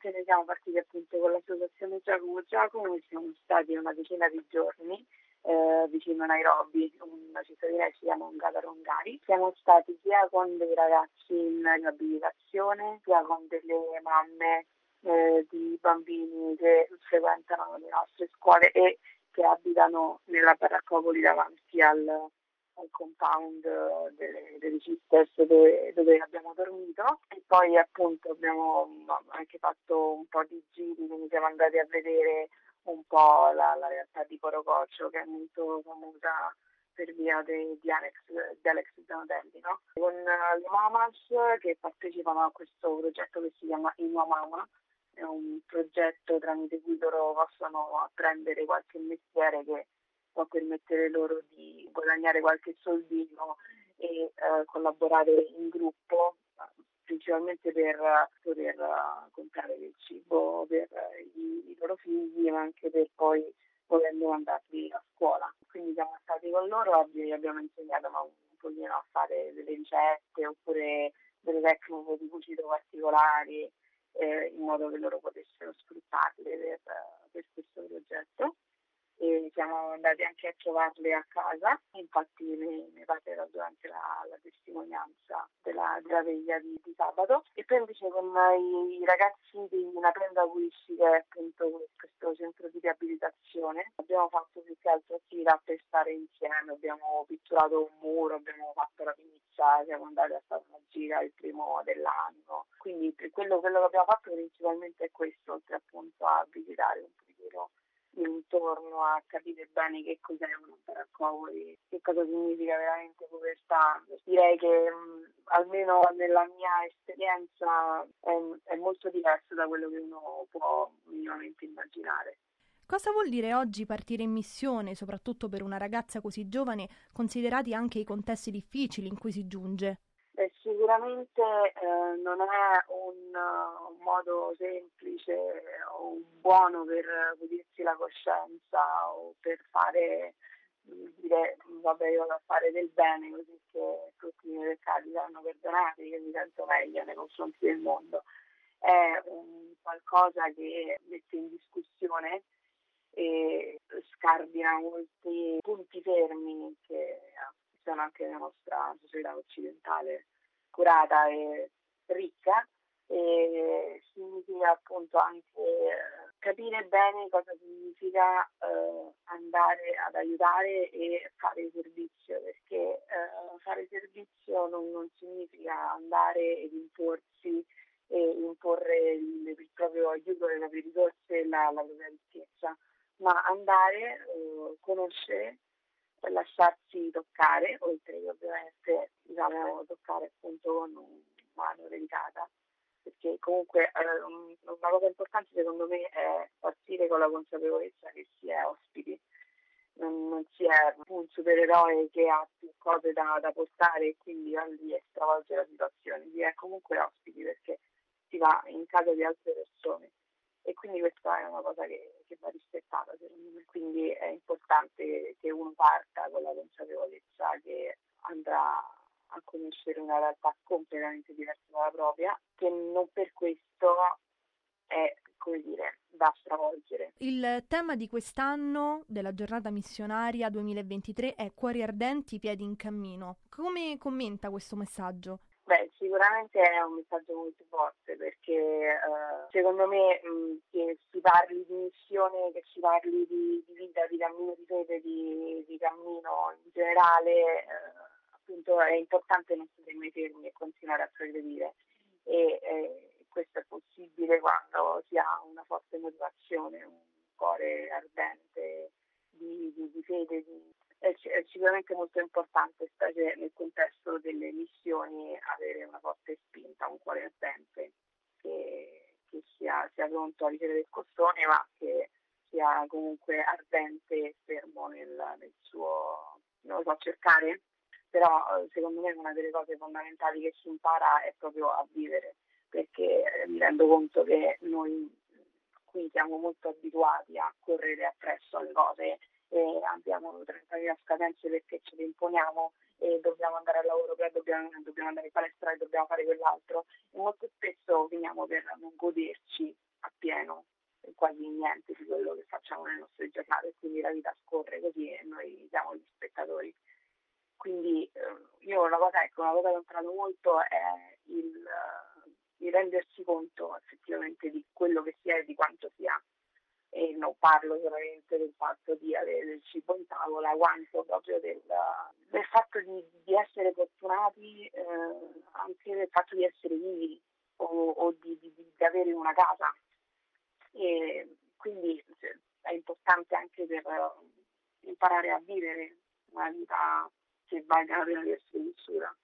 inizialmente noi siamo partiti appunto con l'associazione Giacomo Giacomo e siamo stati una decina di giorni vicino a Nairobi, una cittadina che si chiama Ngata-Rongai. Siamo stati sia con dei ragazzi in riabilitazione, sia con delle mamme di bambini che frequentano le nostre scuole e che abitano nella baraccopoli davanti al compound delle Sisters dove abbiamo dormito, e poi appunto abbiamo anche fatto un po' di giri, quindi siamo andati a vedere un po' la realtà di Corococcio, che è molto famosa per via di Alex Zanotelli, no? Con le mamas che partecipano a questo progetto che si chiama Inua Mama. È un progetto tramite cui loro possono apprendere qualche mestiere che può permettere loro di guadagnare qualche soldino e collaborare in gruppo, principalmente per poter comprare del cibo per i loro figli, ma anche per poi volendo mandarli a scuola. Quindi siamo stati con loro e abbiamo insegnato un pochino a fare delle ricette oppure delle tecniche di cucito particolari, in modo che loro potessero sfruttarle per questo progetto. E siamo andati anche a trovarle a casa, infatti ne parlerò durante la testimonianza della veglia di sabato. E poi invece con i ragazzi di Napenda Wish, che è appunto questo centro di riabilitazione, abbiamo fatto più che altro attività per stare insieme, abbiamo pitturato un muro, abbiamo fatto la pizza, siamo andati a fare una gira il primo dell'anno. Quindi quello che abbiamo fatto principalmente è questo, oltre appunto a visitare un pochino intorno, a capire bene che cos'è una baraccopoli, che cosa significa veramente povertà. Direi che almeno nella mia esperienza è molto diverso da quello che uno può minimamente immaginare. Cosa vuol dire oggi partire in missione, soprattutto per una ragazza così giovane, considerati anche i contesti difficili in cui si giunge? Sicuramente non è un modo semplice o buono per pulirsi la coscienza o per dire vabbè, io vado a fare del bene così che tutti i miei peccati saranno perdonati, che mi sento meglio nei confronti del mondo. È qualcosa che mette in discussione e scardina molti punti fermi che sono anche nella nostra società occidentale curata e ricca, e significa appunto anche capire bene cosa significa andare ad aiutare e fare servizio, perché fare servizio non significa andare ed imporsi e imporre il proprio aiuto, le proprie risorse e la propria ricchezza, ma andare, conoscere e lasciarsi toccare, oltre che ovviamente toccare appunto con una mano delicata, perché comunque una cosa importante secondo me è partire con la consapevolezza che si è ospiti, non si è un supereroe che ha più cose da portare e quindi va lì e stravolge la situazione, si è comunque ospiti perché si va in casa di altre persone. E quindi questa è una cosa che va rispettata secondo me, quindi è importante che uno parta con la consapevolezza che andrà a conoscere una realtà completamente diversa dalla propria, che non per questo è, come dire, da stravolgere. Il tema di quest'anno della giornata missionaria 2023 è Cuori ardenti, piedi in cammino. Come commenta questo messaggio? Beh, sicuramente è un messaggio molto forte perché secondo me che si parli di missione, che si parli di vita, di cammino di fede, di cammino in generale, appunto è importante non stare mai fermi e continuare a progredire e questo è possibile quando si ha una forte motivazione, un cuore ardente di fede, è sicuramente molto importante, specie nel contesto delle missioni, avere una forte spinta, un cuore ardente che sia pronto a ricevere il costone, ma che sia comunque ardente e fermo nel suo, non lo so, cercare. Però secondo me una delle cose fondamentali che si impara è proprio a vivere, perché mi rendo conto che noi qui siamo molto abituati a correre appresso alle cose e abbiamo 30.000 scadenze perché ce le imponiamo e dobbiamo andare al lavoro, poi dobbiamo andare in palestra e dobbiamo fare quell'altro, e molto spesso finiamo per non goderci la vita scorre così e noi siamo gli spettatori. Quindi io una cosa che ho imparato molto è il rendersi conto effettivamente di quello che si è e di quanto si ha. E non parlo solamente del fatto di avere del cibo in tavola, quanto proprio del fatto di essere fortunati, anche del fatto di essere vivi o di avere una casa. E quindi è importante anche per imparare a vivere una vita che valga la pena di essere vissuta.